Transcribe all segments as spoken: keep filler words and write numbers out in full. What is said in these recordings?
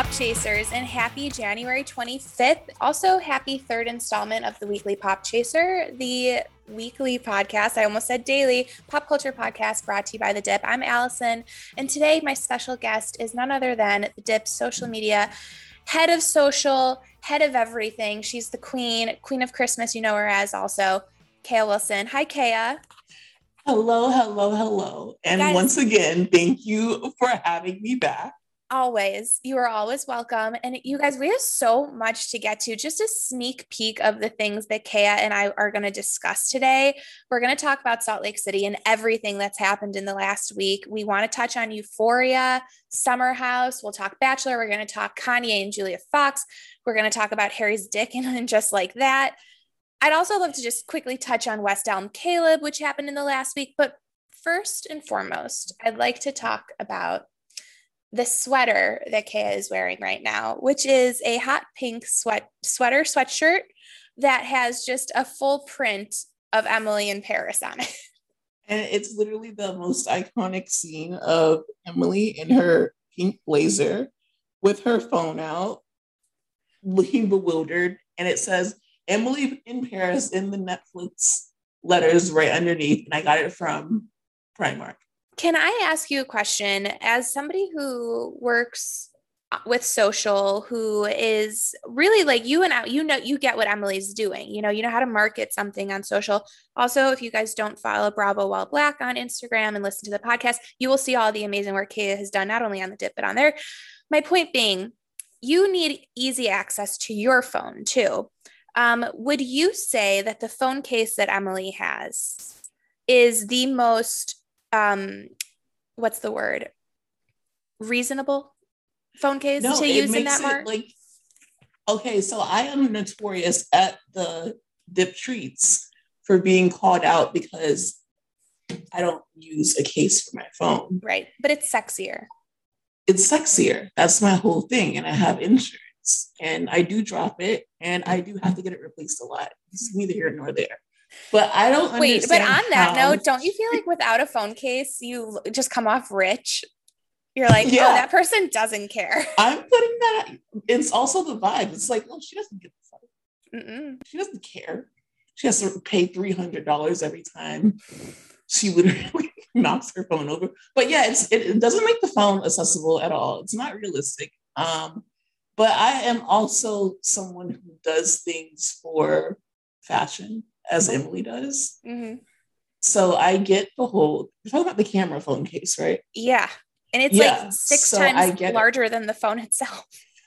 Pop Chasers, and happy January twenty-fifth. Also, happy third installment of the Weekly Pop Chaser, the weekly podcast, I almost said daily, pop culture podcast brought to you by The Dip. I'm Allison, and today my special guest is none other than The Dip's social media head of social, head of everything. She's the queen, queen of Christmas, you know her as also, Kaya Wilson. Hi, Kaya. Hello, hello, hello. And Guys, once again, thank you for having me back. Always. You are always welcome. And you guys, we have so much to get to. Just a sneak peek of the things that Kaya and I are going to discuss today. We're going to talk about Salt Lake City and everything that's happened in the last week. We want to touch on Euphoria, Summer House. We'll talk Bachelor. We're going to talk Kanye and Julia Fox. We're going to talk about Harry's dick and Just Like That. I'd also love to just quickly touch on West Elm Caleb, which happened in the last week. But first and foremost, I'd like to talk about the sweater that Kaya is wearing right now, which is a hot pink sweat sweater, sweatshirt that has just a full print of Emily in Paris on it. And it's literally the most iconic scene of Emily in her pink blazer with her phone out, looking bewildered. And it says, Emily in Paris in the Netflix letters right underneath. And I got it from Primark. Can I ask you a question? As somebody who works with social, who is really like you and I, you know, you get what Emily's doing. You know, you know how to market something on social. Also, if you guys don't follow Bravo While Black on Instagram and listen to the podcast, you will see all the amazing work Kaya has done, not only on The Dip, but on there. My point being, you need easy access to your phone too. Um, would you say that the phone case that Emily has is the most um what's the word reasonable phone case no, to use in that mark? Like, okay, so I am notorious at the Dip Treats for being called out because I don't use a case for my phone. Right, but it's sexier. It's sexier. That's my whole thing. And I have insurance and I do drop it and I do have to get it replaced a lot. It's neither here nor there. But I don't Wait, but on that how... note, don't you feel like without a phone case, you just come off rich? You're like, yeah. Oh, that person doesn't care. I'm putting that. It's also the vibe. It's like, oh, she doesn't give a fuck. Mm-mm. She doesn't care. She has to pay three hundred dollars every time she literally knocks her phone over. But yeah, it's, it, it doesn't make the phone accessible at all. It's not realistic. Um, but I am also someone who does things for fashion, as Emily does. Mm-hmm. So I get the whole, you're talking about the camera phone case, right? Yeah. And it's yeah. like six so times larger it. than the phone itself.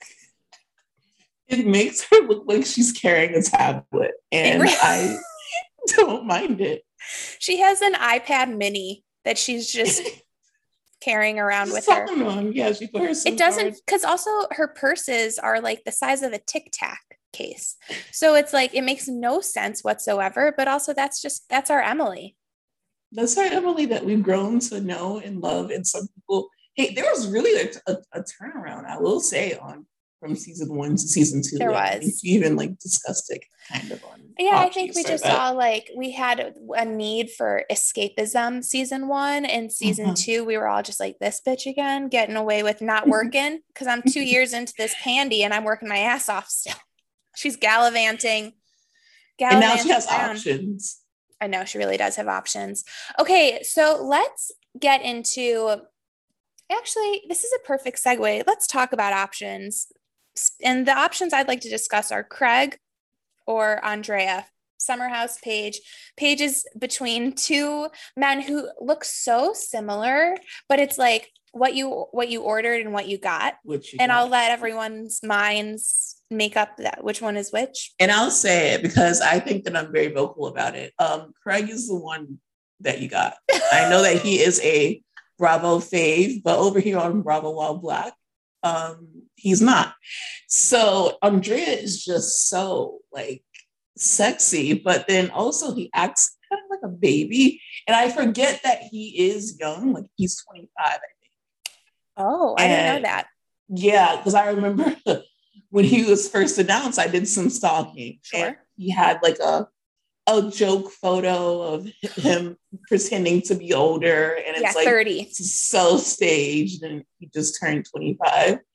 It makes her look like she's carrying a tablet. And really? I don't mind it. She has an iPad mini that she's just carrying around just with her. On. Yeah, she put her It doesn't, because also her purses are like the size of a Tic Tac case. So it's like, it makes no sense whatsoever, but also that's just, that's our Emily. That's our Emily that we've grown to know and love. And some people, hey, there was really a, a, a turnaround, I will say, on from season one to season two. There like, was. We even like discussed it kind of on. Yeah, I think we just that. saw like we had a need for escapism season one, and season uh-huh. two, we were all just like, this bitch again, getting away with not working because I'm two years into this pandy and I'm working my ass off still. She's gallivanting. gallivanting and now she has around. options. I know she really does have options. Okay, so let's get into, actually, this is a perfect segue. Let's talk about options. And the options I'd like to discuss are Craig or Andrea. Summer House, Paige. Paige is between two men who look so similar, but it's like what you what you ordered and what you got. Which you and got. I'll let everyone's minds make up that which one is which. And I'll say it because I think that I'm very vocal about it. Um, Craig is the one that you got. I know that he is a Bravo fave, but over here on Bravo While Black, um, he's not. So Andrea is just so like sexy, but then also he acts kind of like a baby. And I forget that he is young, like he's twenty-five, I think. Oh, I and, didn't know that. Yeah, because I remember when he was first announced, I did some stalking. Sure. And he had like a a joke photo of him pretending to be older, and it's yeah, like thirty. So staged, and he just turned twenty-five.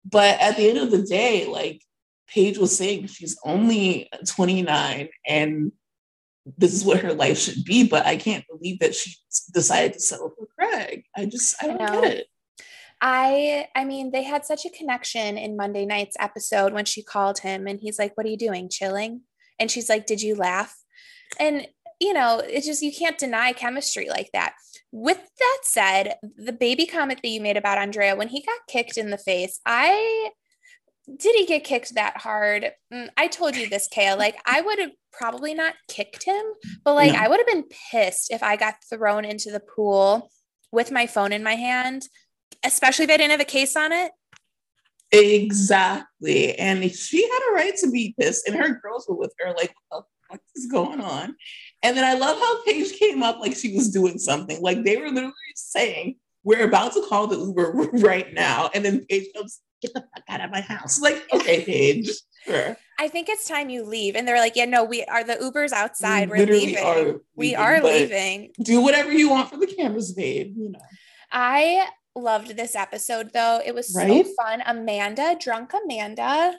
But at the end of the day, like Paige was saying, she's only twenty-nine and this is what her life should be. But I can't believe that she decided to settle for Craig. I just, I don't I get it. I, I mean, they had such a connection in Monday night's episode when she called him and he's like, what are you doing? Chilling? And she's like, did you laugh? And, you know, it's just, you can't deny chemistry like that. With that said, the baby comment that you made about Andrea, when he got kicked in the face, I, did he get kicked that hard? I told you this, Kaya, like I would have probably not kicked him, but like no. I would have been pissed if I got thrown into the pool with my phone in my hand, especially if I didn't have a case on it. Exactly. And she had a right to be pissed and her girls were with her like, what the fuck is going on? And then I love how Paige came up like she was doing something. Like they were literally saying, we're about to call the Uber right now. And then Paige comes, get the fuck out of my house. Like, okay, Paige, sure. I think it's time you leave. And they're like, yeah, no, we are, the Uber's outside. We we're leaving. Are leaving. We are leaving. Do whatever you want for the cameras, babe. You know. I loved this episode though. It was right? so fun. Amanda, drunk Amanda.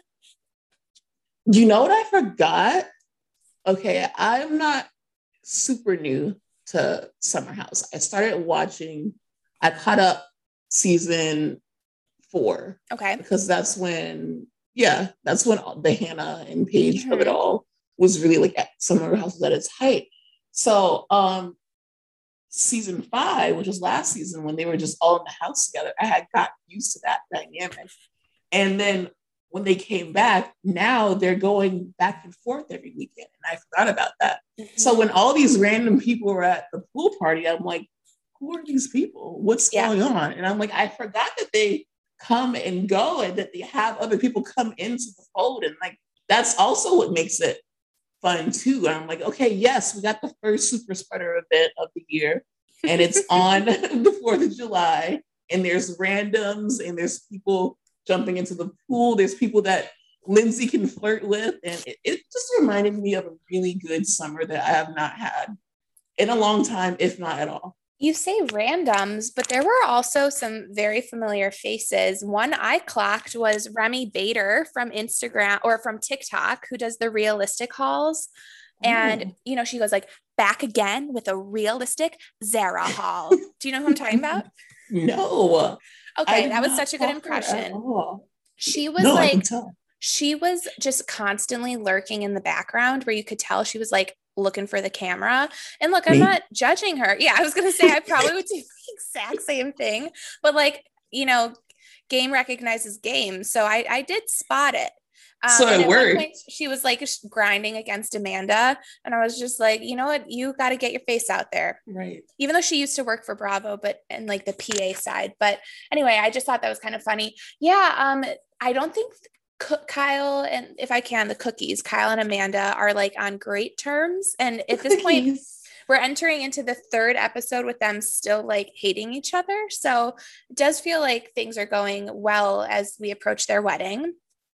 You know what I forgot? Okay, I'm not super new to Summer House. I started watching, I caught up season four. Okay. Because that's when, yeah, that's when the Hannah and Paige mm-hmm. of it all was really like at Summer House was at its height. So um season five, which was last season when they were just all in the house together, I had got used to that dynamic. And then when they came back, now they're going back and forth every weekend. And I forgot about that. Mm-hmm. So when all these random people were at the pool party, I'm like, who are these people? What's yeah. going on? And I'm like, I forgot that they come and go and that they have other people come into the fold. And like, that's also what makes it fun too. And I'm like, okay, yes, we got the first super spreader event of the year and it's on the fourth of July and there's randoms and there's people jumping into the pool. There's people that Lindsay can flirt with. And it, it just reminded me of a really good summer that I have not had in a long time, if not at all. You say randoms, but there were also some very familiar faces. One I clocked was Remy Bader from Instagram or from TikTok, who does the realistic hauls. And, Ooh. you know, she goes like, back again with a realistic Zara haul. Do you know who I'm talking about? No. Okay, that was such a good impression. She was no, like, she was just constantly lurking in the background where you could tell she was like looking for the camera. And look, I'm Me? not judging her. Yeah, I was going to say I probably would do the exact same thing. But like, you know, game recognizes game. So I, I did spot it. Um, so it worked. She was like grinding against Amanda. And I was just like, you know what? You got to get your face out there. Right. Even though she used to work for Bravo, but in like the P A side. But anyway, I just thought that was kind of funny. Yeah. Um, I don't think Kyle and if I can, the cookies, Kyle and Amanda are like on great terms. And at this point, we're entering into the third episode with them still like hating each other. So it does feel like things are going well as we approach their wedding.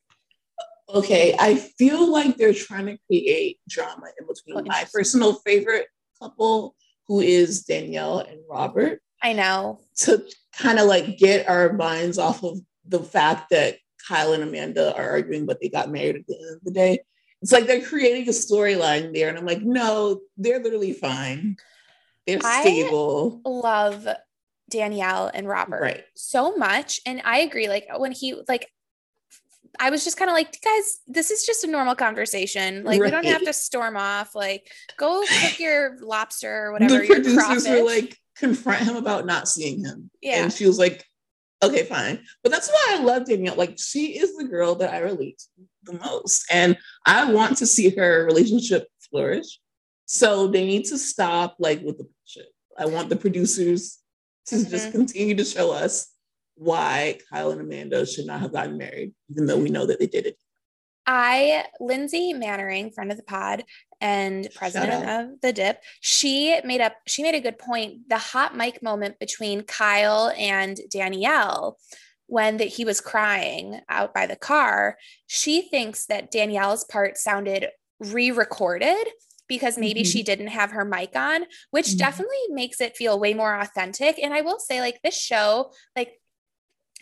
Okay, I feel like they're trying to create drama in between oh, my personal favorite couple, who is Danielle and Robert. I know. To kind of like get our minds off of the fact that Kyle and Amanda are arguing, but they got married at the end of the day. It's like they're creating a storyline there. And I'm like, no, they're literally fine. They're stable. I love Danielle and Robert right. so much. And I agree. Like when he, like, I was just kind of like, guys, this is just a normal conversation. Like, right. we don't have to storm off. Like, go cook your lobster or whatever. The producers were like, confront him about not seeing him. Yeah. And she was like, okay, fine. But that's why I love Danielle. Like, she is the girl that I relate to the most. And I want to see her relationship flourish. So they need to stop, like, with the bullshit. I want the producers to mm-hmm. just continue to show us why Kyle and Amanda should not have gotten married, even though we know that they did it. I, Lindsay Mannering, friend of the pod and president of the Dip, she made up, she made a good point. The hot mic moment between Kyle and Danielle, when the, he was crying out by the car, she thinks that Danielle's part sounded re-recorded because maybe mm-hmm. she didn't have her mic on, which mm-hmm. definitely makes it feel way more authentic. And I will say, like, this show, like,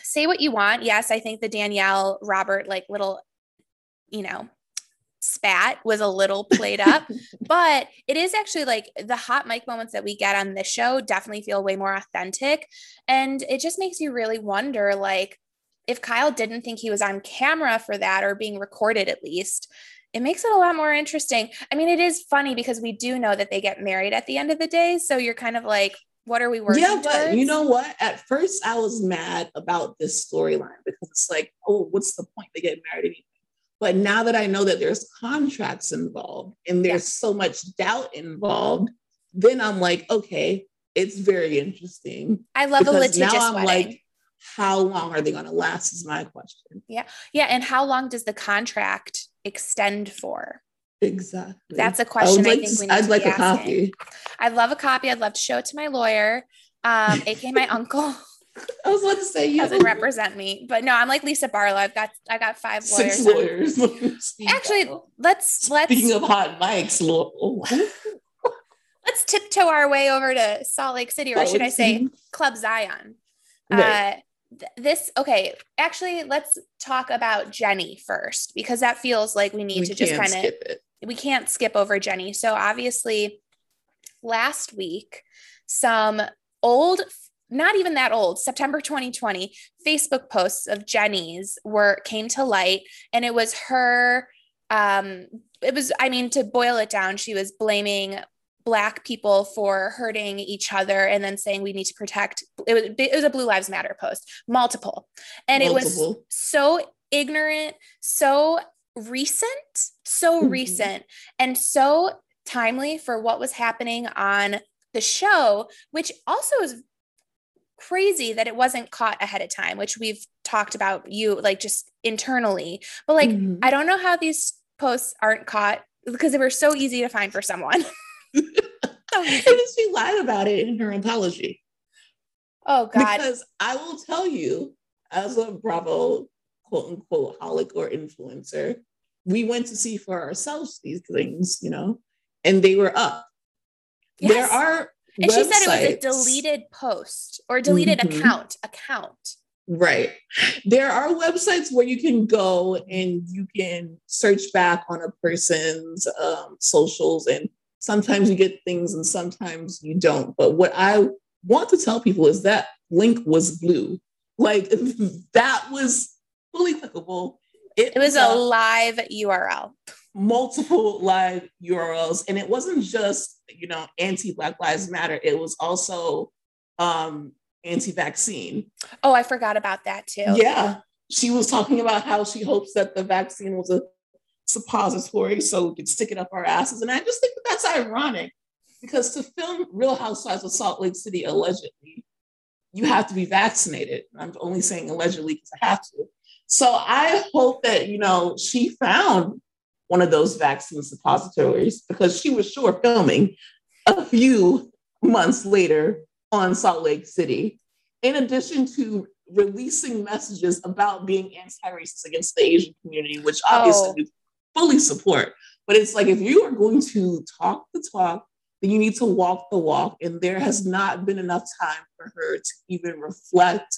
say what you want. Yes, I think the Danielle Robert, like little, you know, spat was a little played up, but it is actually like the hot mic moments that we get on this show definitely feel way more authentic. And it just makes you really wonder, like, if Kyle didn't think he was on camera for that, or being recorded at least, it makes it a lot more interesting. I mean, it is funny because we do know that they get married at the end of the day. So you're kind of like, what are we working Yeah, but towards? you know what? At first, I was mad about this storyline because it's like, oh, what's the point? They get married anyway. But now that I know that there's contracts involved and there's yeah. so much doubt involved, then I'm like, okay, it's very interesting. I love the litigious now I'm wedding. Like, how long are they going to last is my question. Yeah. Yeah. And how long does the contract extend for? Exactly. That's a question I, I think to, we need I'd to like be a asking. copy. I'd love a copy. I'd love to show it to my lawyer, um, aka my uncle. I was about to say you doesn't represent me, but no, I'm like Lisa Barlow. I've got I got five lawyers. Six lawyers. Actually, let's let's speaking of hot mics, let's tiptoe our way over to Salt Lake City, or Salt should Lake I say City. Club Zion. Right. Uh, th- this okay. Actually, let's talk about Jenny first, because that feels like we need we to just kind of it. we can't skip over Jenny. So obviously, last week, some old. Not even that old, September twenty twenty, Facebook posts of Jenny's were came to light, and it was her. Um, it was, I mean, to boil it down, she was blaming Black people for hurting each other, and then saying we need to protect. It was it was a Blue Lives Matter post, multiple, and multiple. It was so ignorant, so recent, so mm-hmm. recent, and so timely for what was happening on the show, which also is crazy that it wasn't caught ahead of time, which we've talked about, you like just internally, but like, mm-hmm. I don't know how these posts aren't caught, because they were so easy to find for someone. So easy. And she lied about it in her apology. Oh God. Because I will tell you, as a Bravo quote unquote holic or influencer, we went to see for ourselves these things, you know, and they were up. Yes. There are And websites. She said it was a deleted post or deleted mm-hmm. account, account. Right. There are websites where you can go and you can search back on a person's um, socials, and sometimes you get things and sometimes you don't. But what I want to tell people is that link was blue. Like that was fully clickable. It, it was a live U R L. Multiple live U R Ls. And it wasn't just, you know, anti-Black Lives Matter. It was also um, anti-vaccine. Oh, I forgot about that too. Yeah. She was talking about how she hopes that the vaccine was a suppository so we could stick it up our asses. And I just think that that's ironic, because to film Real Housewives of Salt Lake City, allegedly, you have to be vaccinated. I'm only saying allegedly because I have to. So I hope that, you know, she found one of those vaccine suppositories, because she was sure filming a few months later on Salt Lake City, in addition to releasing messages about being anti-racist against the Asian community, which obviously oh. we fully support. But it's like, if you are going to talk the talk, then you need to walk the walk. And there has not been enough time for her to even reflect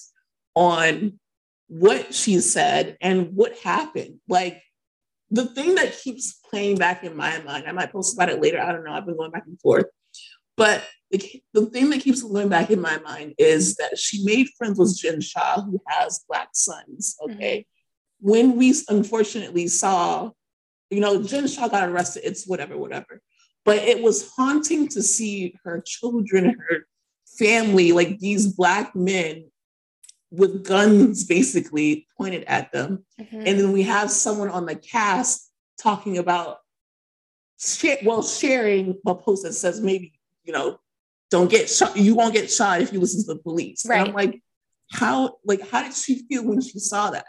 on what she said and what happened. Like, the thing that keeps playing back in my mind, I might post about it later, I don't know, I've been going back and forth, but the, the thing that keeps going back in my mind is that she made friends with Jen Shah, who has Black sons, okay? Mm-hmm. When we unfortunately saw, you know, Jen Shah got arrested, it's whatever, whatever. But it was haunting to see her children, her family, like these Black men with guns basically pointed at them. Mm-hmm. And then we have someone on the cast talking about, share, well, sharing a post that says maybe, you know, don't get shot. You won't get shot if you listen to the police. Right. And I'm like, how, like, how did she feel when she saw that?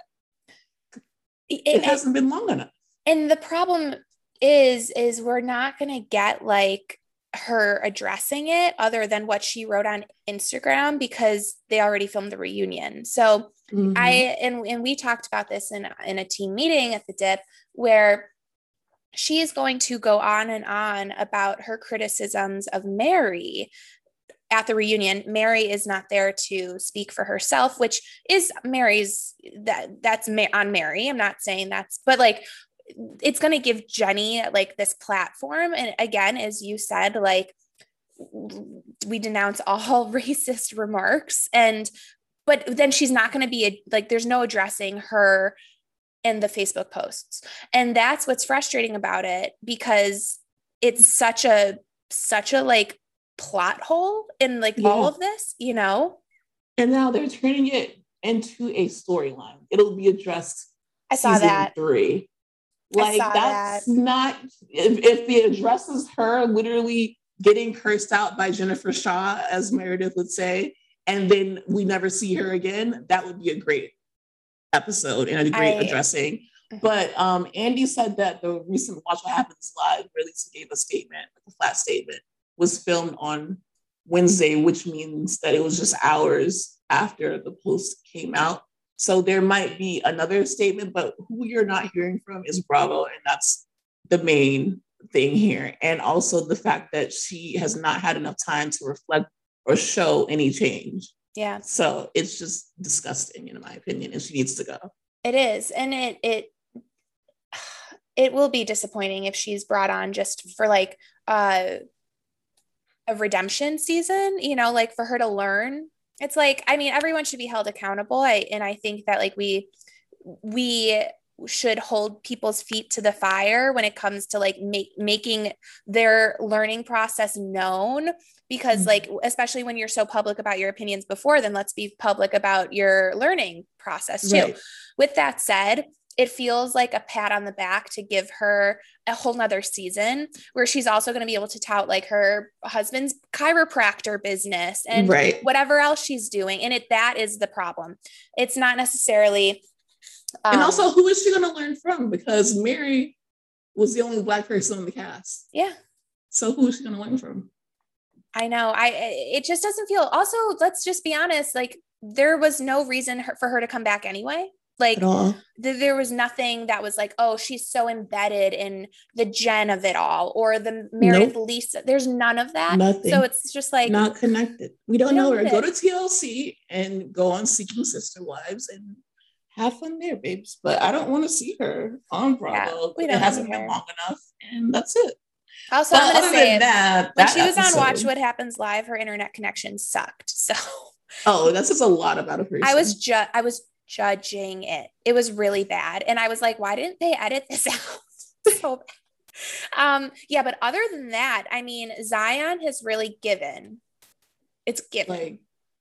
It, it hasn't been long enough. And the problem is, is we're not going to get like her addressing it other than what she wrote on Instagram, because they already filmed the reunion. So mm-hmm. I, and, and we talked about this in, in a team meeting at the Dip, where she is going to go on and on about her criticisms of Mary at the reunion, Mary is not there to speak for herself, which is Mary's, that that's on Mary. I'm not saying that's, but like, it's going to give Jenny like this platform. And again, as you said, like we denounce all racist remarks, and, but then she's not going to be a, like, there's no addressing her in the Facebook posts. And that's what's frustrating about it, because it's such a, such a like plot hole in like yeah. all of this, you know? And now they're turning it into a storyline. It'll be addressed. I saw that. Three. Like that's that. Not, if, if it addresses her literally getting cursed out by Jennifer Shaw, as Meredith would say, and then we never see her again, that would be a great episode and a great I, addressing. But um, Andy said that the recent Watch What Happens Live release gave a statement, a flat statement, was filmed on Wednesday, which means that it was just hours after the post came out. So there might be another statement, but who you're not hearing from is Bravo, and that's the main thing here. And also the fact that she has not had enough time to reflect or show any change. Yeah. So it's just disgusting, in my opinion, and she needs to go. It is. And it, it, it will be disappointing if she's brought on just for like uh, a redemption season, you know, like for her to learn. It's like, I mean, everyone should be held accountable. I, and I think that like we, we should hold people's feet to the fire when it comes to like make, making their learning process known, because mm-hmm. like, especially when you're so public about your opinions before, then let's be public about your learning process too. Right. With that said, it feels like a pat on the back to give her a whole nother season where she's also going to be able to tout like her husband's chiropractor business and right. whatever else she's doing. And it, that is the problem. It's not necessarily. Um, and also, who is she going to learn from? Because Mary was the only Black person on the cast. Yeah. So who is she going to learn from? I know. I, it just doesn't feel, also, let's just be honest. Like there was no reason for her to come back anyway. Like th- there was nothing that was like, oh, she's so embedded in the Jen of it all, or the Meredith nope. Lisa. There's none of that. Nothing. So it's just like not connected. We don't we know don't her. Go to T L C and go on Seeking Sister Wives and have fun there, babes. But I don't want to see her on Bravo. Yeah, we don't it hasn't been her. long enough, and that's it. Also, but I'm going to say that, when that she was episode, on Watch What Happens Live, her internet connection sucked. So oh, that says a lot about a person. I was just I was. judging it. It was really bad. And I was like, why didn't they edit this out? So bad. Um, yeah, but other than that, I mean, Zion has really given. It's given. Like,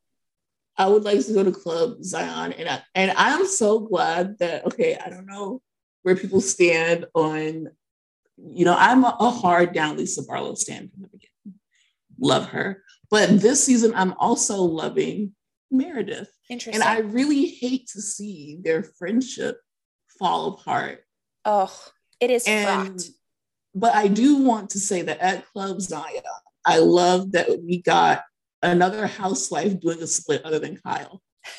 I would like to go to Club Zion, and I, and I'm so glad that, okay, I don't know where people stand on, you know, I'm a, a hard down Lisa Barlow stand from the beginning. Love her. But this season, I'm also loving Meredith. Interesting. And I really hate to see their friendship fall apart. Oh, it is and, fraught. But I do want to say that at Club Zion, I love that we got another housewife doing a split other than Kyle.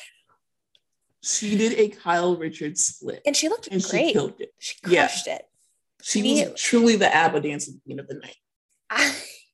She did a Kyle Richards split. And she looked and great. She killed it. She crushed yeah. it. She Me. was truly the ABBA dancing queen of the night. I,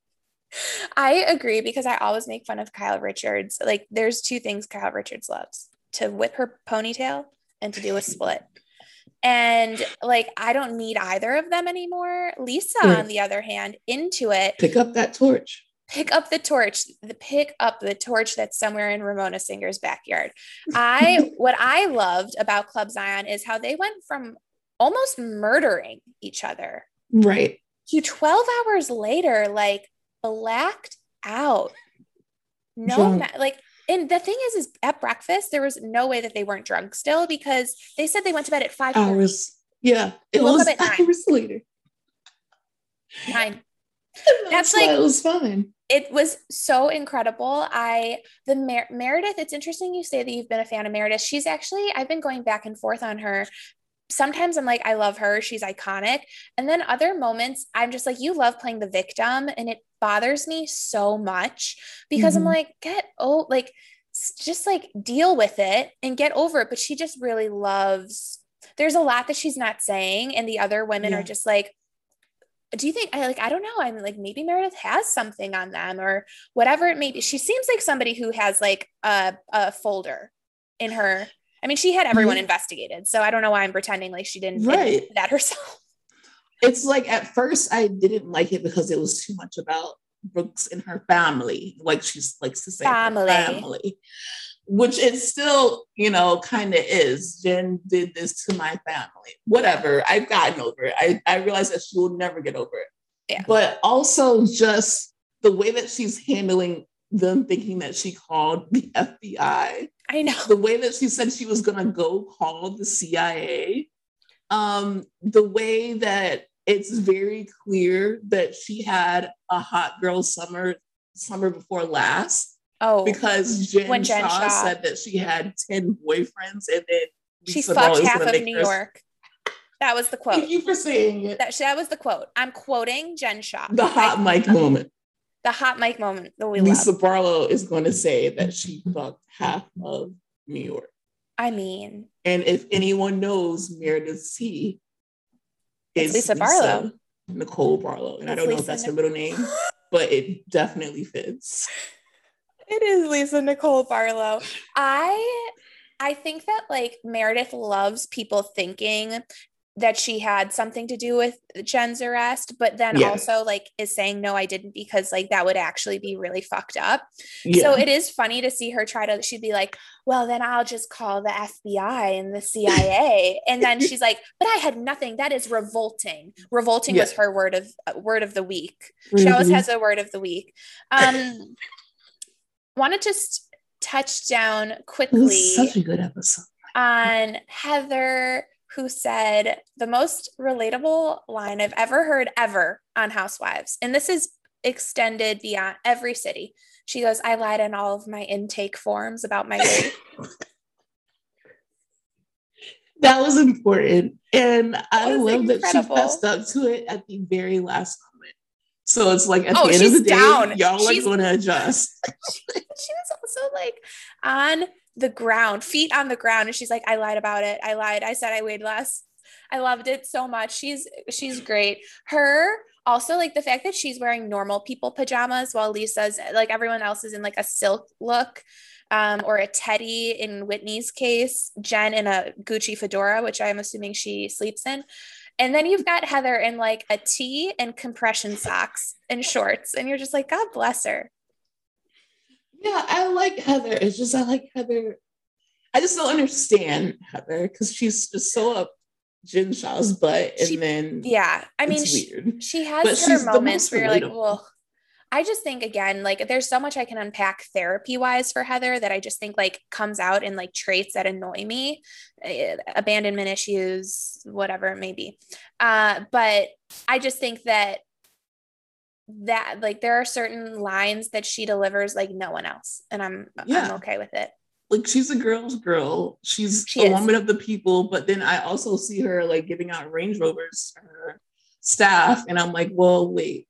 I agree, because I always make fun of Kyle Richards. Like there's two things Kyle Richards loves: to whip her ponytail and to do a split. And like, I don't need either of them anymore. Lisa, right. on the other hand, into it. Pick up that torch. Pick up the torch. The pick up the torch that's somewhere in Ramona Singer's backyard. I what I loved about Club Zion is how they went from almost murdering each other, right, to twelve hours later, like blacked out. No, ma- like, and the thing is, is at breakfast, there was no way that they weren't drunk still, because they said they went to bed at five hours. Yeah. It woke was up at hours nine. later. Nine. That's, That's like, like, it was fine. It was so incredible. I, the Mer- Meredith, it's interesting you say that you've been a fan of Meredith. She's actually, I've been going back and forth on her. Sometimes I'm like, I love her. She's iconic. And then other moments, I'm just like, you love playing the victim. And it bothers me so much, because mm-hmm. I'm like, get, oh, like, just like deal with it and get over it. But she just really loves, there's a lot that she's not saying. And the other women yeah. are just like, do you think I like I don't know. I'm like maybe Meredith has something on them or whatever it may be. She seems like somebody who has like a, a folder in her. I mean, she had everyone yeah. investigated, so I don't know why I'm pretending like she didn't right. admit that herself. It's like at first I didn't like it because it was too much about Brooks and her family, like she likes to say, family. family, which it still, you know, kind of is. Jen did this to my family. Whatever. I've gotten over it. I, I realize that she will never get over it. Yeah. But also just the way that she's handling them thinking that she called the F B I. I know. The way that she said she was going to go call the C I A. Um, the way that it's very clear that she had a hot girl summer summer before last. Oh, because Jen, when Jen Shaw, Shaw said that she had ten boyfriends and then she fucked half of New her... York. That was the quote. Thank you for saying it. That, that was the quote. I'm quoting Jen Shaw. The hot I, mic moment. The hot mic moment that we Lisa love. Barlow is going to say that she fucked half of New York. I mean. And if anyone knows Meredith C, it's Lisa, Lisa Barlow. Nicole Barlow. And it's I don't Lisa know if that's Nic- her middle name, but it definitely fits. It is Lisa Nicole Barlow. I I think that like Meredith loves people thinking that she had something to do with Jen's arrest, but then yeah. also like is saying, no, I didn't, because like that would actually be really fucked up. Yeah. So it is funny to see her try to, she'd be like, well, then I'll just call the F B I and the C I A. And then she's like, but I had nothing. That is revolting. Revolting yeah. was her word of uh, word of the week. Mm-hmm. She always has a word of the week. Um, want to just touch down quickly. It was such a good episode. On Heather, who said the most relatable line I've ever heard ever on Housewives. And this is extended beyond every city. She goes, I lied in all of my intake forms about my weight. That was important. And I love incredible. that she fessed up to it at the very last moment. So it's like at oh, the end of the day, down. y'all she's, are going to adjust. She was also like on the ground, feet on the ground. And she's like, I lied about it. I lied. I said I weighed less. I loved it so much. She's, she's great. Her also like the fact that she's wearing normal people pajamas while Lisa's like everyone else is in like a silk look um, or a teddy in Whitney's case, Jen in a Gucci fedora, which I'm assuming she sleeps in. And then you've got Heather in like a tee and compression socks and shorts. And you're just like, God bless her. Yeah, I like Heather. It's just, I like Heather. I just don't understand Heather because she's just so up Jen Shaw's butt. And she, then yeah, I mean, it's weird. She, she has but her moments where you're like, well, I just think again, like there's so much I can unpack therapy wise for Heather that I just think like comes out in like traits that annoy me, uh, abandonment issues, whatever it may be. Uh, but I just think that that like there are certain lines that she delivers like no one else, and I'm yeah. I'm okay with it. Like she's a girl's girl. She's she a is. woman of the people. But then I also see her like giving out Range Rovers to her staff, and I'm like, well, wait.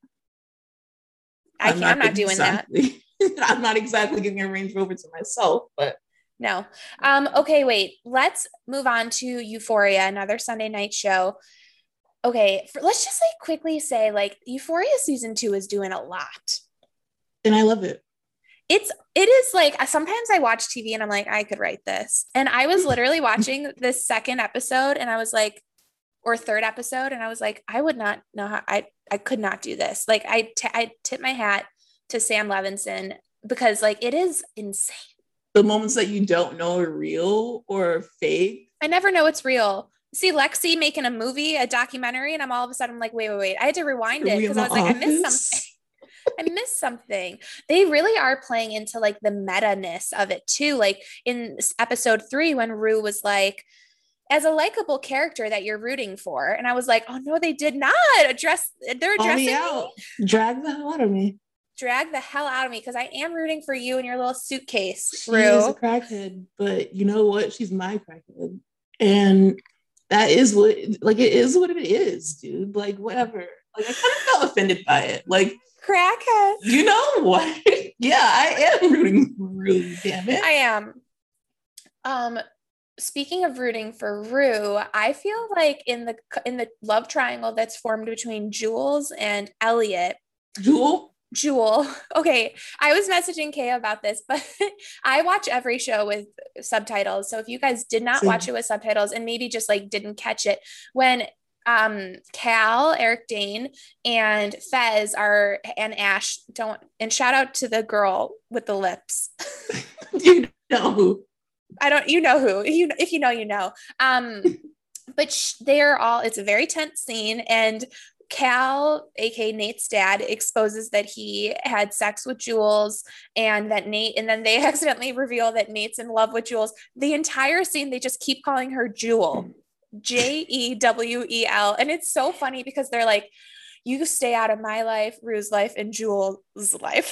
I can't. I'm not, I'm not doing exactly, that. I'm not exactly giving a Range Rover to myself, but no. Um. Okay. Wait. Let's move on to Euphoria, another Sunday night show. Okay, for, let's just like quickly say like Euphoria season two is doing a lot. And I love it. It's, it is like, sometimes I watch T V and I'm like, I could write this. And I was literally watching this second episode and I was like, or third episode. And I was like, I would not know how, I, I could not do this. Like I, t- I tip my hat to Sam Levinson because like, it is insane. The moments that you don't know are real or fake. I never know it's real. See Lexi making a movie, a documentary, and I'm all of a sudden I'm like, wait, wait, wait. I had to rewind it because I was like, office? I missed something. I missed something. They really are playing into like the meta-ness of it too. Like in episode three, when Rue was like, as a likable character that you're rooting for. And I was like, oh no, they did not address, they're addressing me. Drag the hell out of me. Drag the hell out of me because I am rooting for you and your little suitcase, She Rue. is a crackhead, but you know what? She's my crackhead. And that is what, like, it is what it is, dude. Like, whatever. Like, I kind of felt offended by it. Like, crackhead. You know what? Yeah, I am rooting for Rue, damn it. I am. Um, speaking of rooting for Rue, I feel like in the in the love triangle that's formed between Jules and Elliot. Jewel? Jewel. Okay, I was messaging Kay about this, but I watch every show with subtitles. So if you guys did not Same. watch it with subtitles and maybe just like didn't catch it, when um Cal, Eric Dane, and Fez are and Ash don't and shout out to the girl with the lips. You know who. I don't you know who. You if you know, you know. Um but sh- they're all it's a very tense scene, and Cal, aka Nate's dad, exposes that he had sex with Jules and that Nate, and then they accidentally reveal that Nate's in love with Jules. The entire scene, they just keep calling her Jewel, J E W E L. And it's so funny because they're like, you stay out of my life, Rue's life, and Jules' life.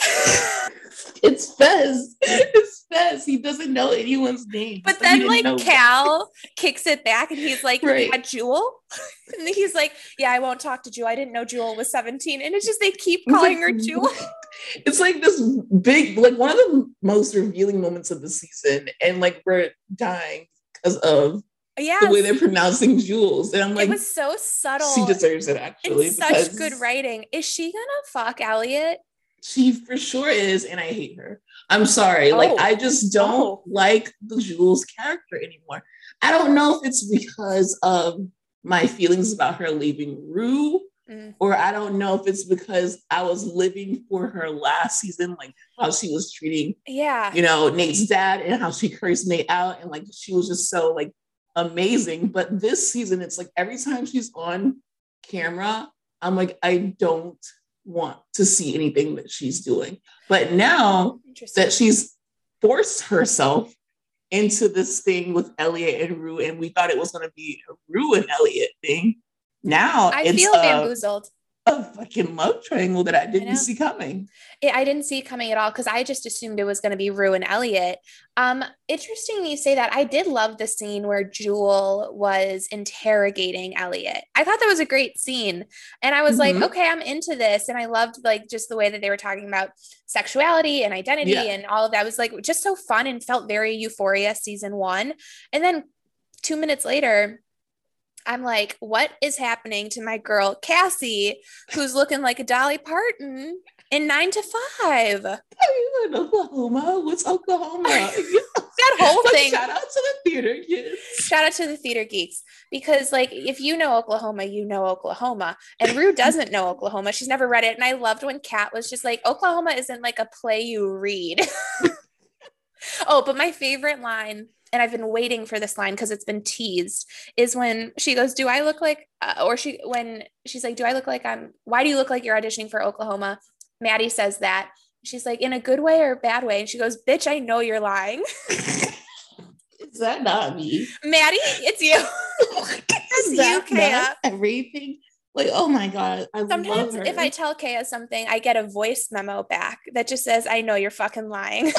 It's Fez. It's Fez. He doesn't know anyone's name. But then, like, know. Cal kicks it back and he's like, right. Yeah, Jewel? And he's like, yeah, I won't talk to Jewel. I didn't know Jewel was seventeen. And it's just, they keep calling like, her Jewel. It's like this big, like, one of the most revealing moments of the season. And, like, we're dying because of Yes. the way they're pronouncing Jules. And I'm like, it was so subtle. She deserves it, actually. It's such good writing. Is she gonna fuck Elliot? She for sure is, and I hate her. I'm sorry. Oh. Like, I just don't oh. like the Jules character anymore. I don't know if it's because of my feelings about her leaving Rue, mm. or I don't know if it's because I was living for her last season, like how she was treating, yeah, you know, Nate's dad and how she cursed Nate out, and like she was just so like amazing. But this season, it's like every time she's on camera, I'm like, I don't want to see anything that she's doing. But now that she's forced herself into this thing with Elliot and Rue, and we thought it was going to be a Rue and Elliot thing, now I it's feel a, bamboozled. A fucking love triangle that I didn't I see coming. It, I didn't see it coming at all because I just assumed it was going to be Rue and Elliot. Um, interesting you say that. I did love the scene where Jewel was interrogating Elliot. I thought that was a great scene. And I was mm-hmm. like, okay, I'm into this. And I loved like just the way that they were talking about sexuality and identity yeah. and all of that. It was like just so fun and felt very Euphoria season one. And then two minutes later, I'm like, what is happening to my girl, Cassie, who's looking like a Dolly Parton in nine to five? Are you in Oklahoma? What's Oklahoma? That whole thing. Shout out to the theater kids. Shout out to the theater geeks. Because like, if you know Oklahoma, you know Oklahoma. And Rue doesn't know Oklahoma. She's never read it. And I loved when Kat was just like, Oklahoma isn't like a play you read. Oh, but my favorite line, and I've been waiting for this line because it's been teased, is when she goes, do I look like, uh, or she, when she's like, do I look like I'm, why do you look like you're auditioning for Oklahoma? Maddie says that. She's like, in a good way or a bad way? And she goes, bitch, I know you're lying. Is that not me? Maddie, it's you. It's you, Kaya. Everything. Like, oh my God. I Sometimes love her. if I tell Kaya something, I get a voice memo back that just says, I know you're fucking lying.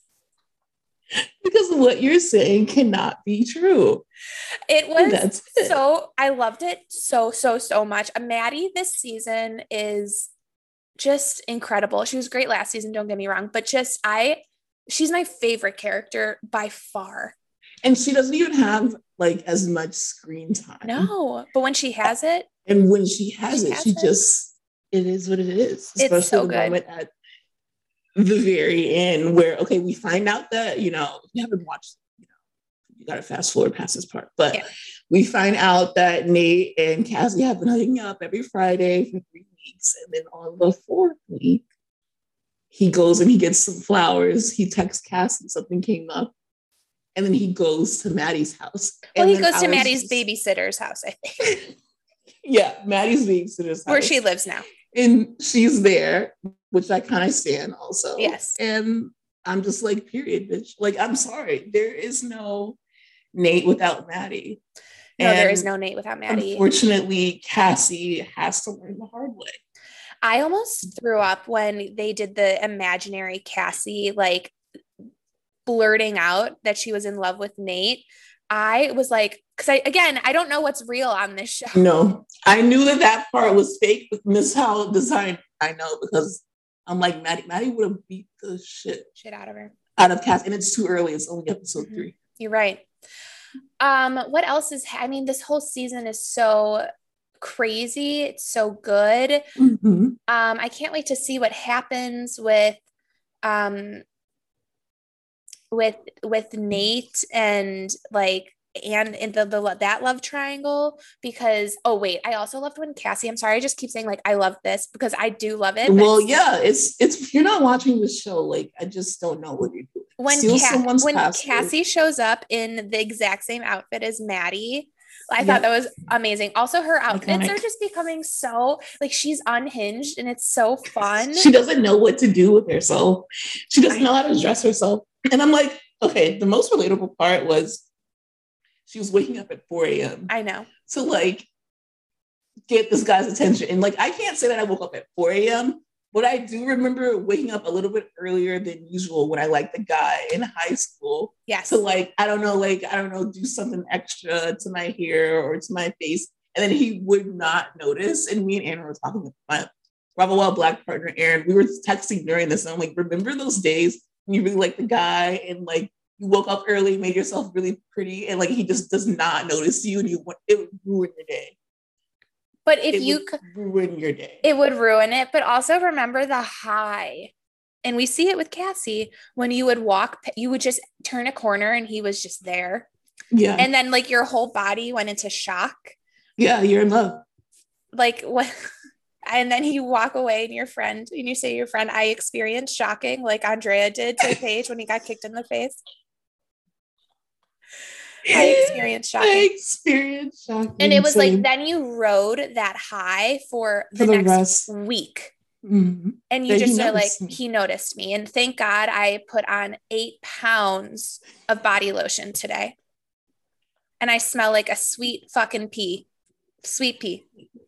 Because what you're saying cannot be true. It was That's it. So, I loved it so, so, so much. Maddie this season is just incredible. She was great last season, don't get me wrong, but just, I, she's my favorite character by far. And she doesn't even have like as much screen time. No, but when she has it. And when she has she it, has she it. just, it is what it is. Especially it's so the good. moment at the very end where, okay, we find out that, you know, you haven't watched, you know, you got to fast forward past this part, but yeah. we find out that Nate and Cassie have been hooking up every Friday for three weeks. And then on the fourth week, he goes and he gets some flowers. He texts Cassie, something came up. And then he goes to Maddie's house. Well, and he goes to Maddie's just... babysitter's house, I think. Yeah, Maddie's babysitter's house. Where she lives now. And she's there, which I kind of stand also. Yes. And I'm just like, period, bitch. Like, I'm sorry. There is no Nate without Maddie. No, and there is no Nate without Maddie. Unfortunately, Cassie has to learn the hard way. I almost threw up when they did the imaginary Cassie, like, blurting out that she was in love with Nate. I was like, because I, again, I don't know what's real on this show. No, I knew that that part was fake with Miss Howell design. I know, because I'm like, Maddie, Maddie would have beat the shit shit out of her. Out of Cass. And it's too early. It's only episode mm-hmm. three. You're right. Um, what else is, I mean, this whole season is so crazy. It's so good. Mm-hmm. Um, I can't wait to see what happens with um with with Nate and like and in the, the that love triangle, because oh wait, I also loved when Cassie, I'm sorry, I just keep saying like I love this because I do love it. Well, it's, yeah, it's it's if you're not watching the show, like I just don't know what you're doing. When Steal Ca- someone's when password. Cassie shows up in the exact same outfit as Maddie, I yep. thought that was amazing. Also, her outfits Iconic. Are just becoming so like she's unhinged and it's so fun. She doesn't know what to do with herself. She doesn't know how to dress herself. And I'm like, okay, the most relatable part was she was waking up at four a.m. I know. To like get this guy's attention. And like, I can't say that I woke up at four a.m., but I do remember waking up a little bit earlier than usual when I liked the guy in high school. Yes. To like, I don't know, like, I don't know, do something extra to my hair or to my face. And then he would not notice. And me and Aaron were talking with my Bravo Wild Black partner, Aaron. We were texting during this. And I'm like, remember those days when you really liked the guy and like you woke up early, made yourself really pretty, and like he just does not notice you and you it would ruin your day. But if it you would ruin your day, it would ruin it. But also remember the high. And we see it with Cassie when you would walk, you would just turn a corner and he was just there. Yeah. And then like your whole body went into shock. Yeah, you're in love. Like what? And then you walk away and your friend, and you say to your friend, I experienced shocking, like Andrea did to Paige when he got kicked in the face. I experienced shocking. I experienced shocking. And it was Same. Like, then you rode that high for the, for the next rest. Week. Mm-hmm. And you but just are like, me. He noticed me. And thank God I put on eight pounds of body lotion today. And I smell like a sweet fucking pea. Sweet pea.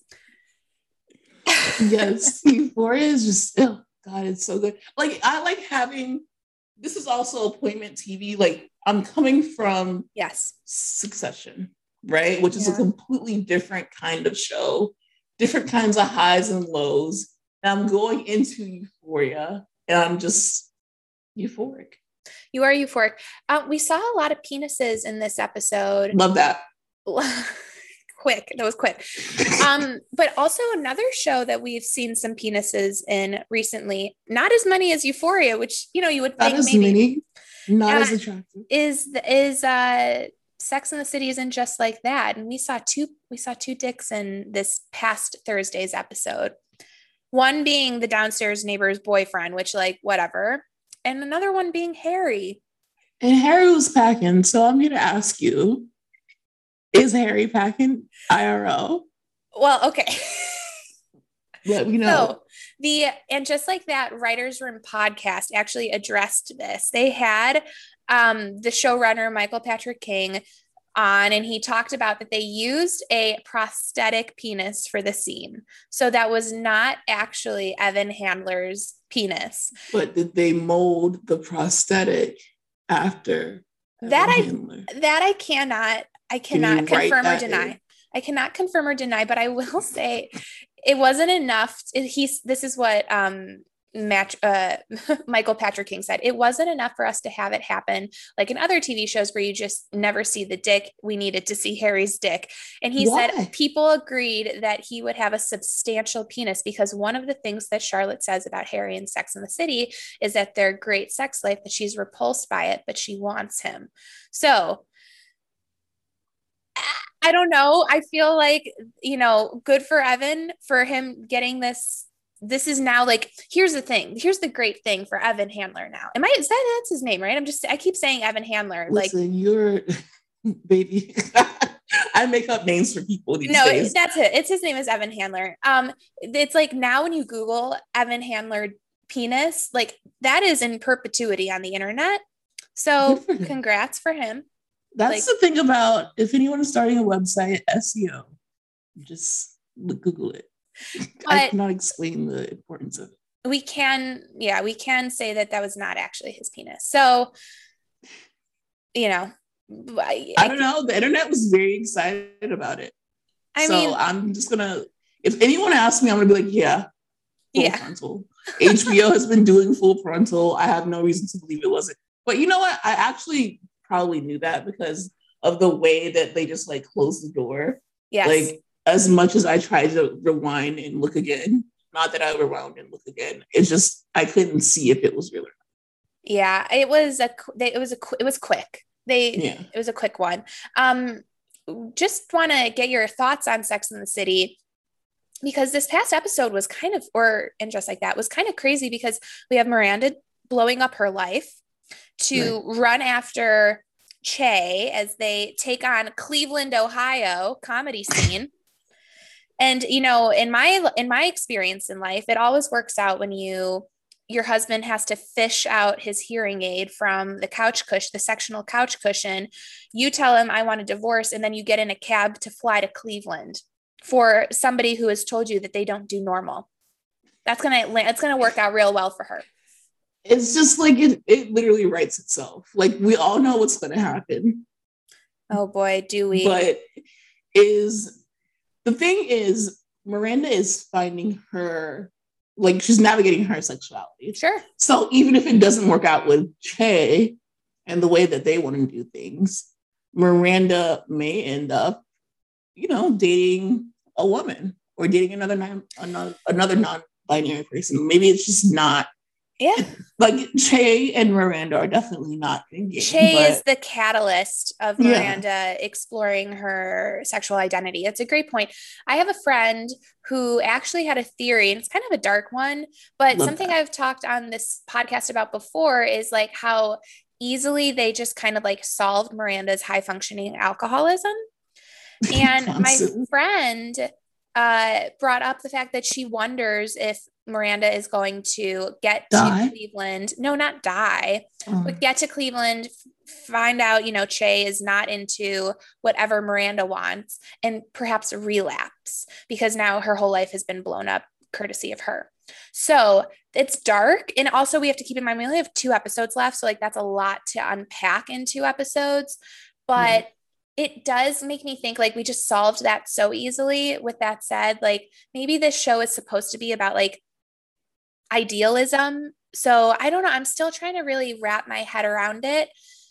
Yes. Euphoria is just, oh God, it's so good. Like, I like having, this is also appointment T V. Like, I'm coming from yes Succession, right? Which is yeah. a completely different kind of show, different kinds of highs and lows. And I'm going into Euphoria and I'm just euphoric. You are euphoric. Um, we saw a lot of penises in this episode. Love that. Quick. That was quick. Um, but also another show that we've seen some penises in recently, not as many as Euphoria, which, you know, you would think not as maybe many, not uh, as attractive. Is, is uh, Sex and the City isn't just like that. And we saw two, we saw two dicks in this past Thursday's episode. One being the downstairs neighbor's boyfriend, which like, whatever. And another one being Harry. And Harry was packing. So I'm going to ask you, is Harry packing I R L? Well, okay. Let me know. So the, and just like that Writers Room podcast actually addressed this. They had um, the showrunner, Michael Patrick King, on, and he talked about that they used a prosthetic penis for the scene. So that was not actually Evan Handler's penis. But did they mold the prosthetic after that? Evan I Handler? that I cannot I cannot confirm or deny. In? I cannot confirm or deny, but I will say it wasn't enough. He's this is what um Match, uh, Michael Patrick King said. It wasn't enough for us to have it happen like in other T V shows where you just never see the dick. We needed to see Harry's dick. And he Why? said people agreed that he would have a substantial penis because one of the things that Charlotte says about Harry and Sex and the City is that they're great sex life, that she's repulsed by it, but she wants him. So I don't know. I feel like, you know, good for Evan for him getting this. This is now like, here's the thing. Here's the great thing for Evan Handler now. Am I, is that, that's his name, right? I'm just, I keep saying Evan Handler. Listen, like you're, baby, I make up names for people these no, days. That's it. It's his name is Evan Handler. Um, It's like now when you Google Evan Handler penis, like that is in perpetuity on the internet. So for congrats for him. That's like, the thing about, if anyone is starting a website, S E O, just Google it. I cannot explain the importance of it. We can, yeah, we can say that that was not actually his penis. So, you know, I, I don't know. The internet was very excited about it. I so mean, I'm just gonna, if anyone asks me, I'm gonna be like, yeah, full yeah. frontal. H B O has been doing full frontal. I have no reason to believe it wasn't. But you know what? I actually probably knew that because of the way that they just like closed the door. Yes. Like as much as I tried to rewind and look again, not that I rewound and look again, it's just I couldn't see if it was real or not. Yeah, it was a it was a it was quick. They yeah. It was a quick one. Um, just want to get your thoughts on Sex and the City, because this past episode was kind of, or and just like that was kind of crazy, because we have Miranda blowing up her life to right. run after Che as they take on Cleveland, Ohio comedy scene. And, you know, in my, in my experience in life, it always works out when you, your husband has to fish out his hearing aid from the couch cushion, the sectional couch cushion. You tell him, I want a divorce. And then you get in a cab to fly to Cleveland for somebody who has told you that they don't do normal. That's going to, it's going to work out real well for her. It's just like, it, it literally writes itself. Like we all know what's going to happen. Oh boy, do we. But is, the thing is, Miranda is finding her, like she's navigating her sexuality. Sure. So even if it doesn't work out with Che and the way that they want to do things, Miranda may end up, you know, dating a woman or dating another non, another, another non-binary person. Maybe it's just not. Yeah. Like Che and Miranda are definitely not engaged. Che but, is the catalyst of Miranda yeah. exploring her sexual identity. It's a great point. I have a friend who actually had a theory, and it's kind of a dark one, but Love something that. I've talked on this podcast about before is like how easily they just kind of like solved Miranda's high functioning alcoholism. And my friend uh, brought up the fact that she wonders if Miranda is going to get die? to Cleveland. No, not die, oh. but get to Cleveland, find out, you know, Che is not into whatever Miranda wants, and perhaps relapse because now her whole life has been blown up courtesy of her. So it's dark. And also we have to keep in mind, we only have two episodes left. So like, that's a lot to unpack in two episodes, but mm. it does make me think like we just solved that so easily. With that said, like maybe this show is supposed to be about like idealism. So I don't know. I'm still trying to really wrap my head around it.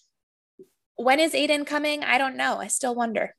When is Aiden coming? I don't know. I still wonder.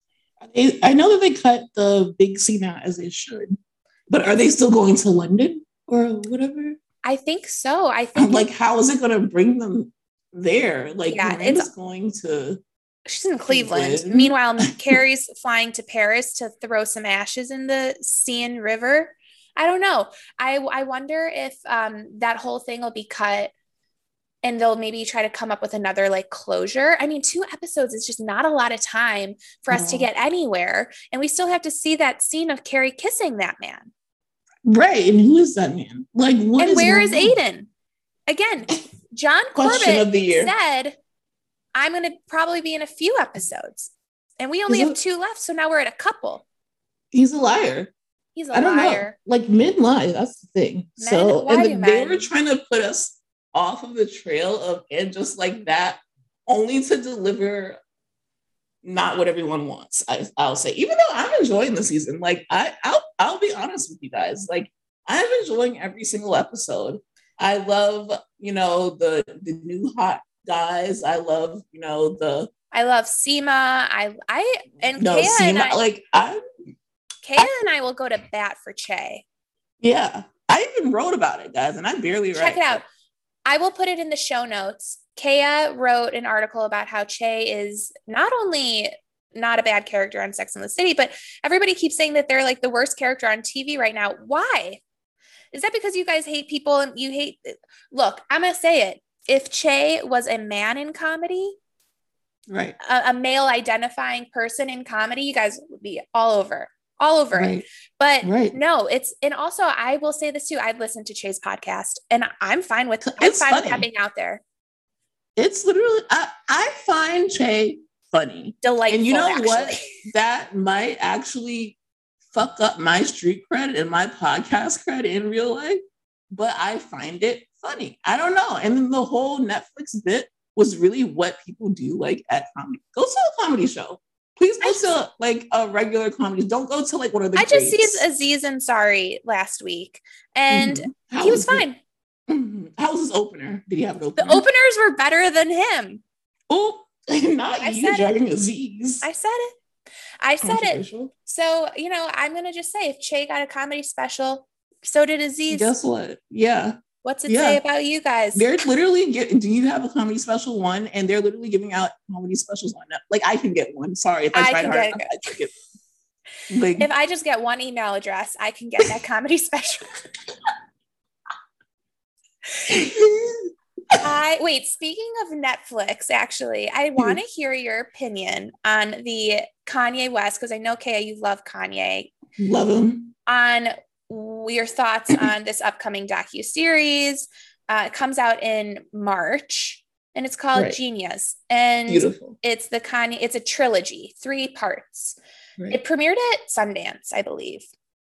I know that they cut the big scene out as they should, but are they still going to London or whatever? I think so. I think like, how is it going to bring them there? Like, yeah, Miranda's it's going to. She's in Cleveland. Cleveland. Meanwhile, Carrie's flying to Paris to throw some ashes in the Seine River. I don't know. I I wonder if um, that whole thing will be cut and they'll maybe try to come up with another like closure. I mean, two episodes is just not a lot of time for us oh. to get anywhere. And we still have to see that scene of Carrie kissing that man. Right. And who is that man? Like, what and is where is on? Aiden? Again, John Corbett of the year. said, I'm going to probably be in a few episodes. And we only is have it, two left. So now we're at a couple. He's a liar. He's a I don't liar. know. Like men lie. That's the thing. Men, so and the, they were trying to put us off of the trail of and just like that, only to deliver not what everyone wants. I, I'll say, even though I'm enjoying the season, like I, I'll, I'll be honest with you guys. Like I'm enjoying every single episode. I love, you know, the the new hot guys. I love, you know, the. I love Seema. I I and no Kaya Seema. and I, like I. Kaya and I will go to bat for Che. Yeah, I even wrote about it, guys, and I barely Check write. it out. I will put it in the show notes. Kaya wrote an article about how Che is not only not a bad character on Sex and the City, but everybody keeps saying that they're like the worst character on T V right now. Why? Is that because you guys hate people and you hate? Look, I'm going to say it. If Che was a man in comedy, right, a, a male identifying person in comedy, you guys would be all over. all over right. it. But right. no, it's, and also I will say this too. I've listened to Che's podcast and I'm fine with, I'm fine funny. with him being out there. It's literally, I, I find Che funny. Delightful. And you know actually. what? That might actually fuck up my street cred and my podcast cred in real life, but I find it funny. I don't know. And then the whole Netflix bit was really what people do like at comedy. Go to a comedy show. Please go to like a regular comedy. Don't go to like one of the I greats. just see Aziz Ansari last week and mm-hmm. he was, was fine. Mm-hmm. How was his opener? Did he have an opener? The openers were better than him. Oh, Not I you said dragging it. Aziz. I said it. I said it. So, you know, I'm going to just say if Che got a comedy special, so did Aziz. Guess what? Yeah. What's it yeah. say about you guys? They're literally get, do you have a comedy special one? And they're literally giving out comedy specials on that. Like I can get one. Sorry if I, I tried hard. Get I can get like, if I just get one email address, I can get that comedy special. I wait, speaking of Netflix, actually, I want to hear your opinion on the Kanye West, because I know, Kaya, you love Kanye. Love him. On your thoughts on this upcoming docuseries. Uh, it comes out in March and it's called right. Genius. And Beautiful. It's the Kanye, it's a trilogy, three parts. Right. It premiered at Sundance, I believe.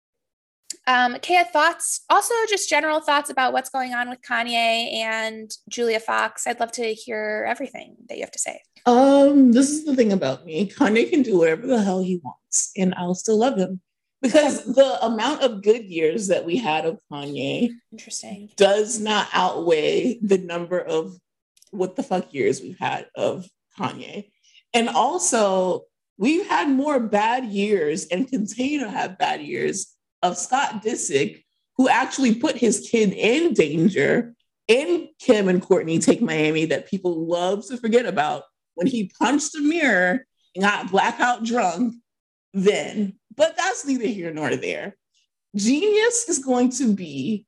Um, Kaya, thoughts, also just general thoughts about what's going on with Kanye and Julia Fox. I'd love to hear everything that you have to say. Um, this is the thing about me. Kanye can do whatever the hell he wants and I'll still love him. Because the amount of good years that we had of Kanye Interesting. does not outweigh the number of what the fuck years we've had of Kanye. And also, we've had more bad years and continue to have bad years of Scott Disick, who actually put his kid in danger in Kim and Courtney Take Miami that people love to forget about when he punched a mirror and got blackout drunk then. But that's neither here nor there. Genius is going to be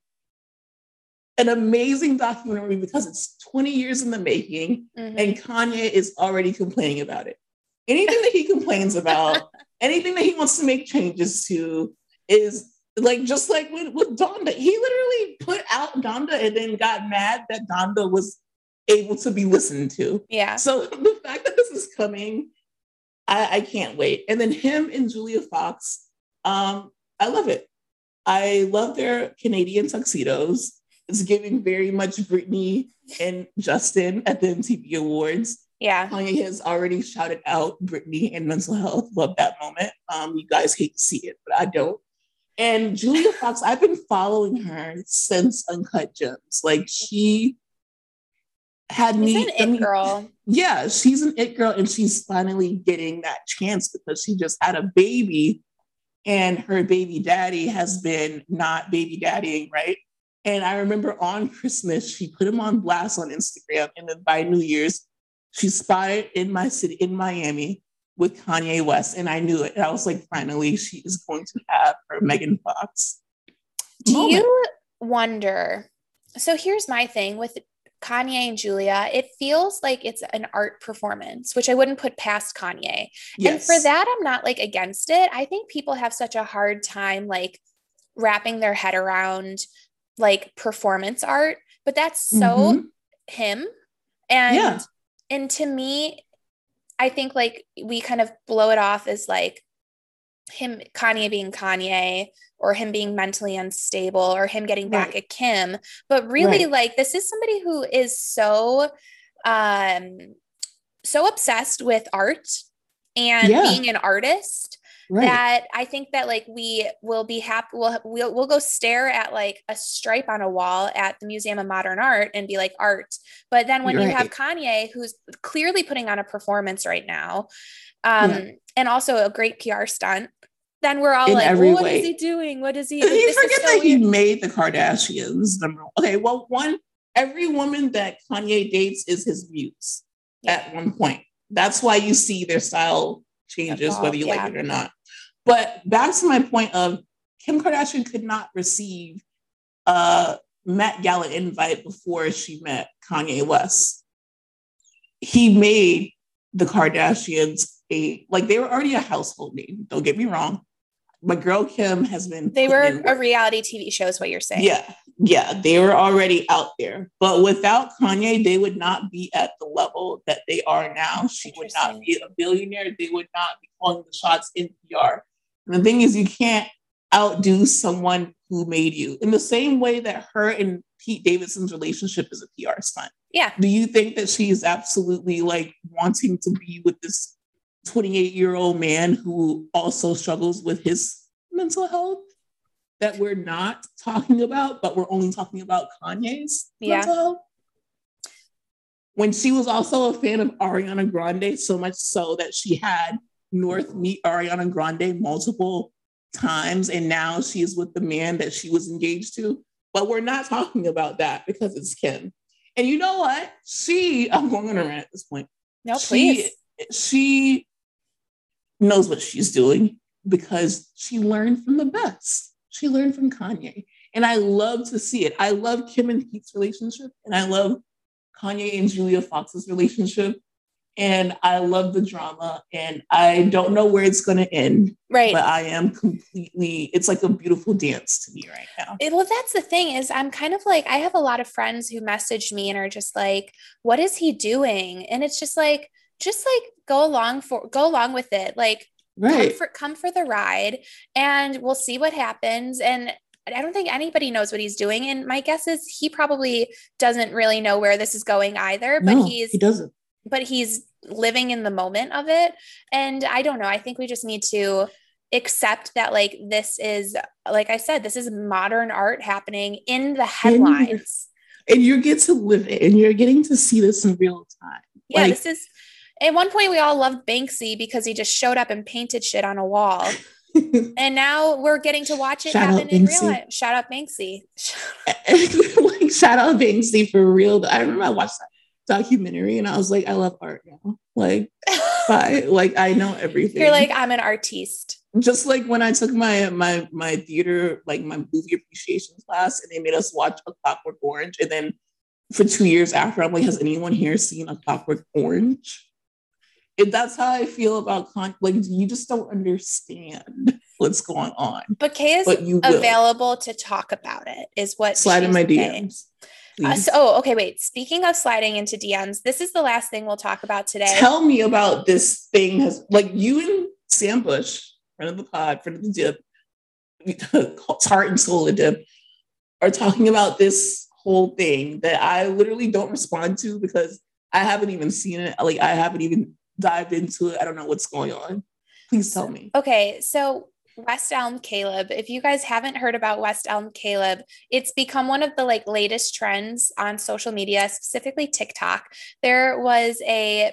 an amazing documentary because it's twenty years in the making mm-hmm. and Kanye is already complaining about it. Anything that he complains about, anything that he wants to make changes to is like, just like with, with Donda, he literally put out Donda and then got mad that Donda was able to be listened to. Yeah. So the fact that this is coming, I, I can't wait. And then him and Julia Fox, um, I love it. I love their Canadian tuxedos. It's giving very much Britney and Justin at the M T V Awards. Yeah. Kanye has already shouted out Britney and mental health. Love that moment. Um, you guys hate to see it, but I don't. And Julia Fox, I've been following her since Uncut Gems. Like she had me. She's an it girl. Yeah, she's an it girl, and she's finally getting that chance because she just had a baby, and her baby daddy has been not baby daddying, right? And I remember on Christmas, she put him on blast on Instagram, and then by New Year's, she spotted in my city, in Miami, with Kanye West, and I knew it. And I was like, finally, she is going to have her Megan Fox Do moment. You wonder? So here's my thing with Kanye and Julia. It feels like it's an art performance, which I wouldn't put past Kanye. Yes. And for that, I'm not like against it. I think people have such a hard time like wrapping their head around like performance art, but that's so mm-hmm. him. And yeah. and to me, I think like we kind of blow it off as like him, Kanye being Kanye, or him being mentally unstable, or him getting back right. at Kim. But really right. like this is somebody who is so, um, so obsessed with art and yeah. being an artist right. that I think that like we will be happy. We'll, we'll, we'll go stare at like a stripe on a wall at the Museum of Modern Art and be like art. But then when right. you have Kanye, who's clearly putting on a performance right now, um, yeah. and also a great P R stunt, then we're all in like, well, what way. Is he doing? What is he? Did he forget so that weird. He made the Kardashians? Number one. Okay, well, one, every woman that Kanye dates is his muse yeah. at one point. That's why you see their style changes, Evolve, whether you yeah. like it or not. But back to my point of Kim Kardashian could not receive a Met Gala invite before she met Kanye West. He made the Kardashians a, like they were already a household name. Don't get me wrong. My girl Kim has been. They were a reality T V show is what you're saying. Yeah. Yeah. They were already out there. But without Kanye, they would not be at the level that they are now. She would not be a billionaire. They would not be calling the shots in P R. And the thing is, you can't outdo someone who made you in the same way that her and Pete Davidson's relationship is a P R stunt. Yeah. Do you think that she's absolutely like wanting to be with this twenty-eight year old man who also struggles with his mental health that we're not talking about, but we're only talking about Kanye's yeah. mental health? when she was also a fan of Ariana Grande, so much so that she had North meet Ariana Grande multiple times, and now she's with the man that she was engaged to. But we're not talking about that because it's Kim. And you know what? She, I'm going on a rant at this point. No, she, please. She knows what she's doing because she learned from the best. She learned from Kanye. And I love to see it. I love Kim and Pete's relationship, and I love Kanye and Julia Fox's relationship. And I love the drama, and I don't know where it's going to end. Right. But I am completely, it's like a beautiful dance to me right now. It, well, that's the thing is I'm kind of like, I have a lot of friends who message me and are just like, what is he doing? And it's just like, just like go along for, go along with it. Like, right. come for, come for the ride, and we'll see what happens. And I don't think anybody knows what he's doing. And my guess is he probably doesn't really know where this is going either, but no, he's, he doesn't. but he's living in the moment of it. And I don't know. I think we just need to accept that, like, this is, like I said, this is modern art happening in the headlines. And, and you get to live it, and you're getting to see this in real time. Yeah, like, this is, at one point we all loved Banksy because he just showed up and painted shit on a wall. And now we're getting to watch it shout happen in real life. Shout out Banksy. Like, shout out Banksy for real. I remember I watched that documentary and I was like, I love art now. Like, bye. Like, I know everything. You're like, I'm an artiste. Just like when I took my my my theater, like my movie appreciation class, and they made us watch A Clockwork Orange. And then for two years after, I'm like, has anyone here seen A Clockwork Orange? And that's how I feel about con. Like, you just don't understand what's going on. But Kay is but available to talk about it, is what slide in my D Ms. Uh, so, oh, okay, wait. Speaking of sliding into D Ms, this is the last thing we'll talk about today. Tell me about this thing. Has like you and Sam Bush, friend of the pod, friend of the dip, heart and soul of dip, are talking about this whole thing that I literally don't respond to because I haven't even seen it. Like, I haven't even dived into it. I don't know what's going on. Please tell me. Okay, so West Elm Caleb. If you guys haven't heard about West Elm Caleb, it's become one of the like latest trends on social media, specifically TikTok. There was a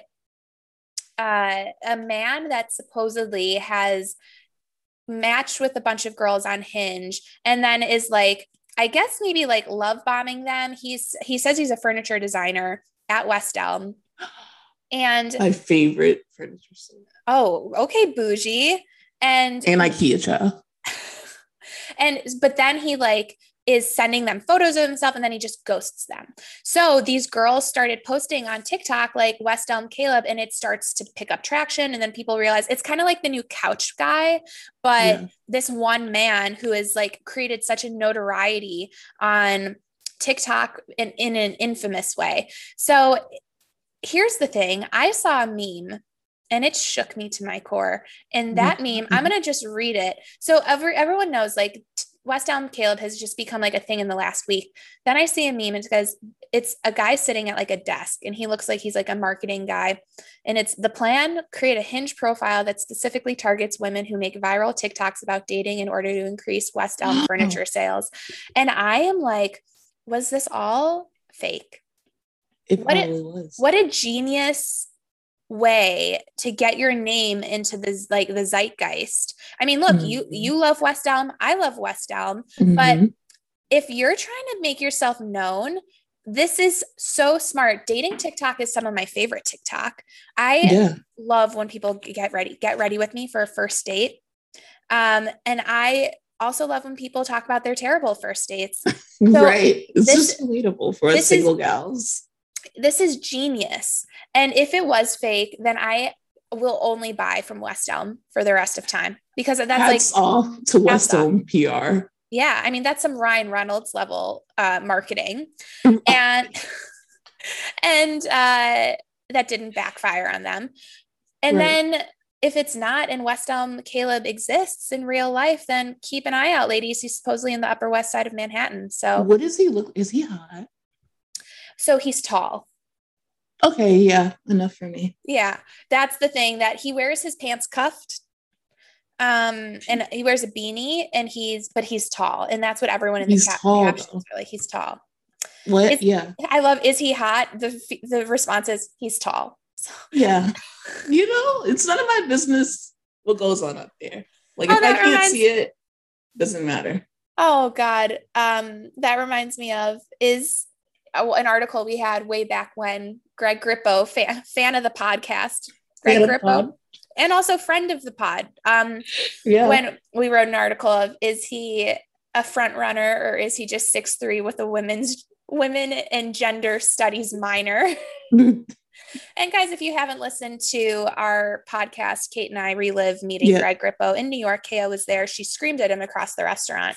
uh, a man that supposedly has matched with a bunch of girls on Hinge, and then is like, I guess maybe like love bombing them. He's he says he's a furniture designer at West Elm, and my favorite furniture store. Oh, okay, bougie. And, and IKEA child. And, but then he like is sending them photos of himself, and then he just ghosts them. So these girls started posting on TikTok, like West Elm Caleb, and it starts to pick up traction. And then people realize it's kind of like the new couch guy, but yeah. This one man who has like created such a notoriety on TikTok in, in an infamous way. So here's the thing. I saw a meme and it shook me to my core. And that meme, I'm going to just read it. So every, everyone knows like West Elm Caleb has just become like a thing in the last week. Then I see a meme, it's because it's a guy sitting at like a desk and he looks like he's like a marketing guy. And it's the plan: create a Hinge profile that specifically targets women who make viral TikToks about dating in order to increase West Elm furniture sales. And I am like, was this all fake? It what probably a, was. What a genius way to get your name into this, like the zeitgeist. I mean, look, mm-hmm. you you love West Elm, I love West Elm, mm-hmm. but if you're trying to make yourself known, this is so smart. Dating TikTok is some of my favorite TikTok. I yeah. love when people get ready, get ready with me for a first date. Um, and I also love when people talk about their terrible first dates. So right. It's this, just relatable for us single is, gals. This is genius. And if it was fake, then I will only buy from West Elm for the rest of time, because that's hats like off to West Elm P R. Yeah. I mean, that's some Ryan Reynolds level uh, marketing. and, and uh, that didn't backfire on them. And right. then if it's not, and West Elm Caleb exists in real life, then keep an eye out, ladies. He's supposedly in the Upper West Side of Manhattan. So what does he look? Is he hot? So he's tall. Okay. Yeah. Enough for me. Yeah. That's the thing, that he wears his pants cuffed. Um, and he wears a beanie, and he's, but he's tall. And that's what everyone in he's the cap- tall, captions are like. He's tall. What? Is, yeah. I love, is he hot? The the response is, he's tall. So. Yeah. You know, it's none of my business what goes on up there. Like, oh, if I can't reminds- see it, doesn't matter. Oh, God. Um, that reminds me of, is an article we had way back when, Greg Grippo, fan, fan of the podcast, Greg fan Grippo, and also friend of the pod. Um, yeah. When we wrote an article of, is he a front runner or is he just six three with a women's women and gender studies minor? And guys, if you haven't listened to our podcast, Kate and I relive meeting yeah. Greg Grippo in New York. Kea was there. She screamed at him across the restaurant.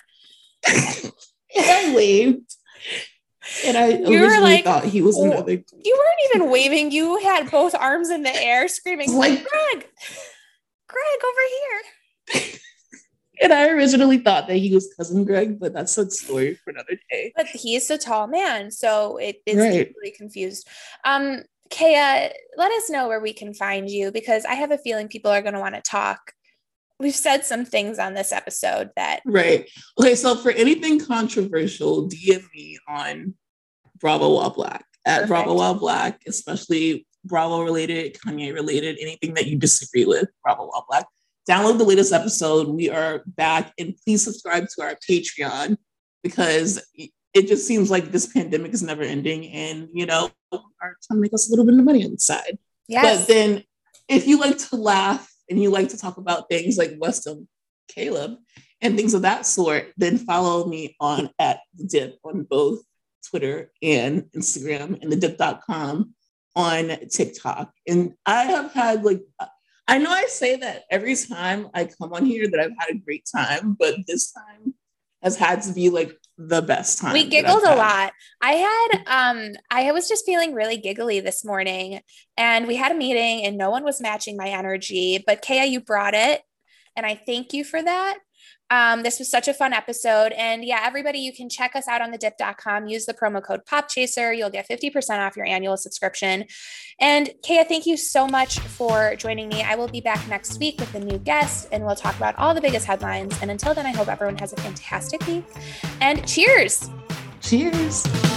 I waved. And I you originally like, thought he was another. You weren't even waving. You had both arms in the air screaming, like, Greg, Greg, over here. And I originally thought that he was cousin Greg, but that's a story for another day. But he's a tall man, so it is right. easily confused. Um, Kea, let us know where we can find you, because I have a feeling people are going to want to talk. We've said some things on this episode that... Right. Okay, so for anything controversial, D M me on Bravo While Black. At Perfect. Bravo While Black, especially Bravo related, Kanye related, anything that you disagree with, Bravo While Black. Download the latest episode. We are back, and please subscribe to our Patreon, because it just seems like this pandemic is never ending, and, you know, are trying to make us a little bit of money on the side. Yes. But then if you like to laugh and you like to talk about things like Weston Caleb and things of that sort, then follow me on at The Dip on both Twitter and Instagram, and the dip dot com on TikTok. And I have had like, I know I say that every time I come on here that I've had a great time, but this time has had to be like the best time. We giggled a lot. I had, um, I was just feeling really giggly this morning, and we had a meeting and no one was matching my energy, but Kea, you brought it. And I thank you for that. Um, this was such a fun episode. And yeah, everybody, you can check us out on the dip dot com. Use the promo code POPCHASER. You'll get fifty percent off your annual subscription. And Kea, thank you so much for joining me. I will be back next week with a new guest, and we'll talk about all the biggest headlines. And until then, I hope everyone has a fantastic week. And cheers. Cheers.